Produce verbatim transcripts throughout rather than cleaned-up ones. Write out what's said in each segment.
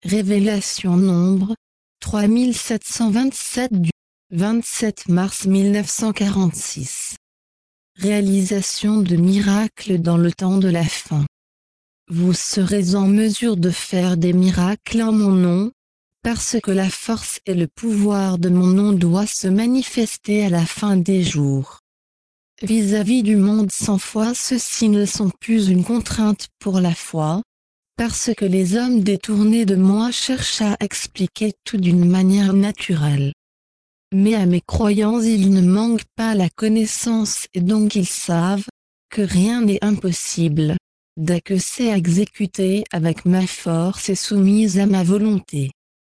Révélation nombre trois mille sept cent vingt-sept du vingt-sept mars mille neuf cent quarante-six. Réalisation de miracles dans le temps de la fin. Vous serez en mesure de faire des miracles en mon nom, parce que la force et le pouvoir de mon nom doivent se manifester à la fin des jours. Vis-à-vis du monde sans foi, ceux-ci ne sont plus une contrainte pour la foi, parce que les hommes détournés de moi cherchent à expliquer tout d'une manière naturelle. Mais à mes croyants il ne manque pas la connaissance et donc ils savent que rien n'est impossible, dès que c'est exécuté avec ma force et soumise à ma volonté.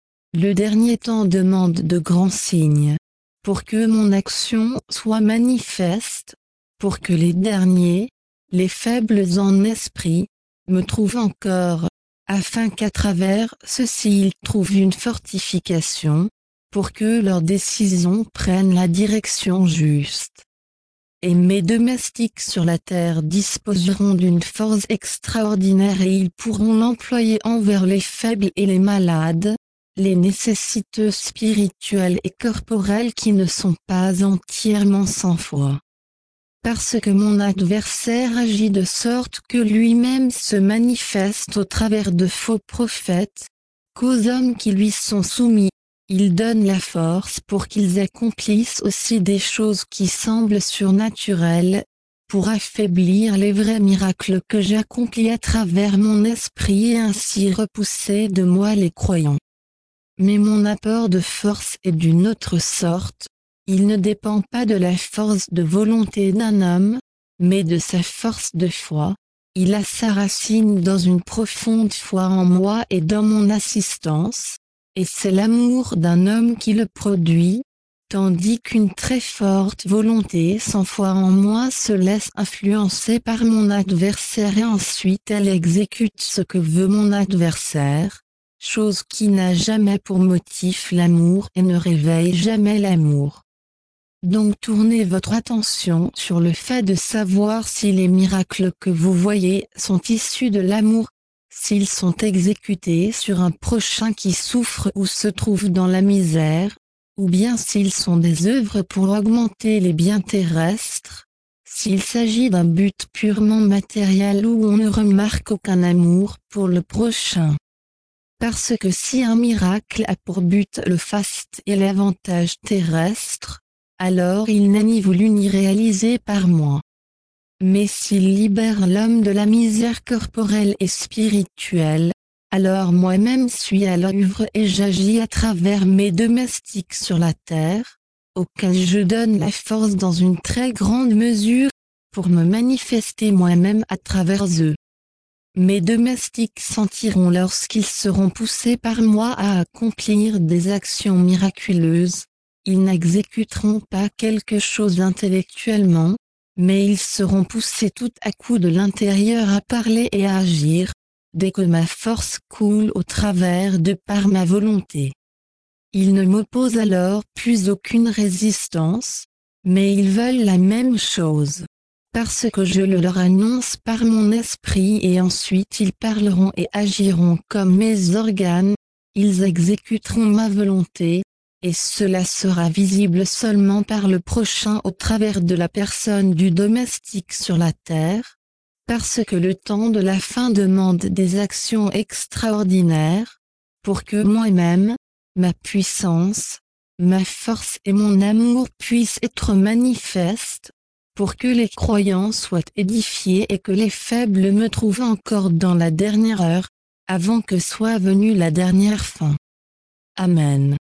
Le dernier temps demande de grands signes, pour que mon action soit manifeste, pour que les derniers, les faibles en esprit, me trouvent encore, afin qu'à travers ceci ils trouvent une fortification, pour que leurs décisions prennent la direction juste. Et mes domestiques sur la terre disposeront d'une force extraordinaire et ils pourront l'employer envers les faibles et les malades, les nécessiteux spirituels et corporels qui ne sont pas entièrement sans foi. Parce que mon adversaire agit de sorte que lui-même se manifeste au travers de faux prophètes, qu'aux hommes qui lui sont soumis, il donne la force pour qu'ils accomplissent aussi des choses qui semblent surnaturelles, pour affaiblir les vrais miracles que j'accomplis à travers mon esprit et ainsi repousser de moi les croyants. Mais mon apport de force est d'une autre sorte. Il ne dépend pas de la force de volonté d'un homme, mais de sa force de foi. Il a sa racine dans une profonde foi en moi et dans mon assistance, et c'est l'amour d'un homme qui le produit, tandis qu'une très forte volonté sans foi en moi se laisse influencer par mon adversaire et ensuite elle exécute ce que veut mon adversaire, chose qui n'a jamais pour motif l'amour et ne réveille jamais l'amour. Donc tournez votre attention sur le fait de savoir si les miracles que vous voyez sont issus de l'amour, s'ils sont exécutés sur un prochain qui souffre ou se trouve dans la misère, ou bien s'ils sont des œuvres pour augmenter les biens terrestres, s'il s'agit d'un but purement matériel où on ne remarque aucun amour pour le prochain. Parce que si un miracle a pour but le faste et l'avantage terrestre, alors il n'a ni voulu ni réalisé par moi. Mais s'il libère l'homme de la misère corporelle et spirituelle, alors moi-même suis à l'œuvre et j'agis à travers mes domestiques sur la terre, auxquels je donne la force dans une très grande mesure, pour me manifester moi-même à travers eux. Mes domestiques sentiront lorsqu'ils seront poussés par moi à accomplir des actions miraculeuses. Ils n'exécuteront pas quelque chose intellectuellement, mais ils seront poussés tout à coup de l'intérieur à parler et à agir, dès que ma force coule au travers de par ma volonté. Ils ne m'opposent alors plus aucune résistance, mais ils veulent la même chose. Parce que je le leur annonce par mon esprit et ensuite ils parleront et agiront comme mes organes, ils exécuteront ma volonté, et cela sera visible seulement par le prochain au travers de la personne du domestique sur la terre, parce que le temps de la fin demande des actions extraordinaires, pour que moi-même, ma puissance, ma force et mon amour puissent être manifestes, pour que les croyants soient édifiés et que les faibles me trouvent encore dans la dernière heure, avant que soit venue la dernière fin. Amen.